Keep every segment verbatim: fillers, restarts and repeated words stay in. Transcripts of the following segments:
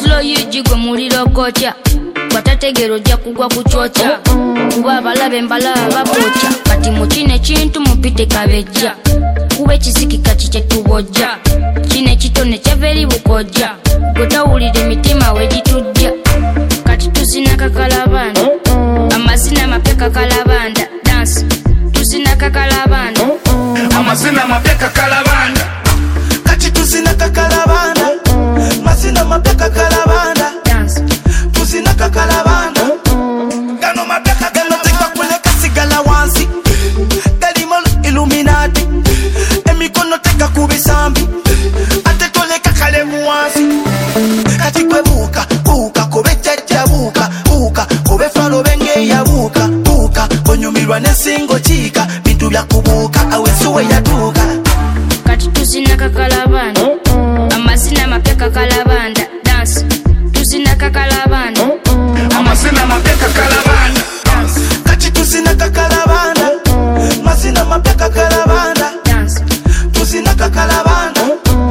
slow yijigo muliro kocha batategero ja kugwa kuchocha kuba abalabe mbalaba bapocha kati mukine kintu mupite kabejja kube kisikika kiche tubojja kine kitone kyaveri bukoja gotawulire mitima wegitujja kati tusina kakalabanda amazina mapeka kalabanda dance tusina kakalabanda amazina mapeka kalabanda kati tusina kakalabanda mazina mapeka kalabanda dance tusina kakalabanda gano mapeka gano teka kule kasigala wansi galimol illuminati emikono teka kubisambi ate tole kakale muwansi kati kwe buka buka kobe chacha buka buka kobe falo benge ya buka buka konyumirwa nesingo chika bintu bya kubuka awesuwe ya duka kati tusina kakalabanda amazina mapeka kalabanda dance tusina kakalabanda amazina mapeka kalabanda kati tusina kakalabanda mazina mapeka kalabanda dance tusina kakalabanda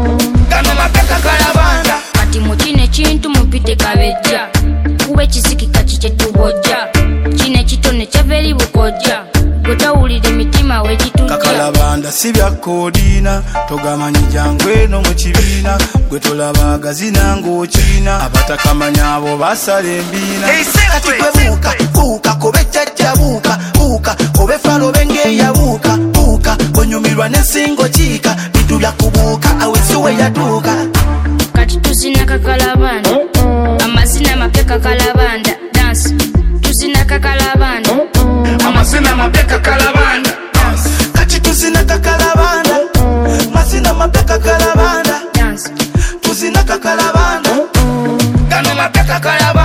gano mapeka kalabanda kati mukine kintu mupite kabejja kube kisikika kiche tubojja kine kitone kyaveri bukoja gotawulire mitima wegitujja kakalabanda sibya kodina togamanyi jangwe no mu kibiina gwe tolabaga zinango china abatakamanya abo basala embina kati kwe buka buka kobe chacha buka buka kobe falo benge ya buka buka konyumirwa nesingo chika bintu bya kubuka awesuwe ya duka kati tusina kakalabanda amazina mapeka kalabanda dance tusina kakalabanda amazina mapeka kalabanda kati tusina kakalabanda mazina mapeka kalabanda dance tusina kakalabanda gano mapeka kalabanda